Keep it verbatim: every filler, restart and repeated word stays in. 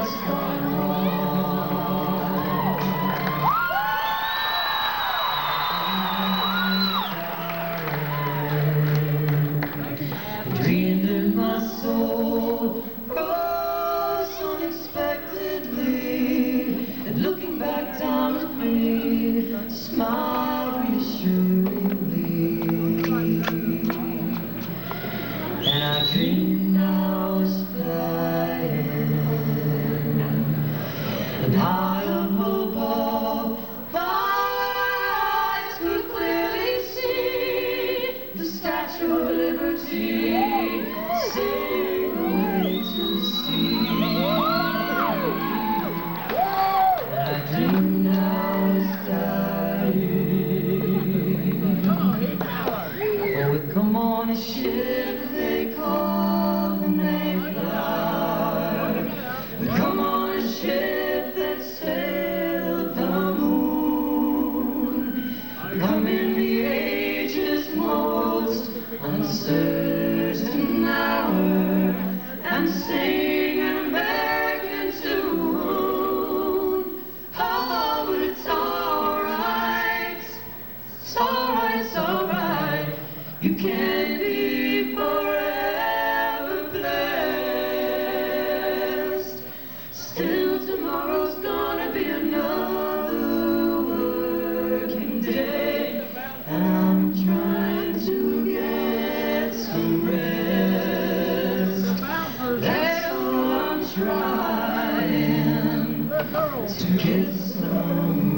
what's gone wrong. Dreamed in my soul rose unexpectedly, and looking back down at me, smiled reassuringly. And I dreamed I was flying, and high up above, my eyes could clearly see the Statue of Liberty sailing away to sea. And I dreamed I was dying. Oh, we'd come on a ship they call the Mayflower. We'd come on a ship that sailed the moon. We'd come in the age's most uncertain hour and sing an American tune. Oh, but it's alright, it's alright, it's alright. You can be forever blessed. Still, tomorrow's gonna be another working day, and I'm trying to get some rest. That's all I'm trying, to get some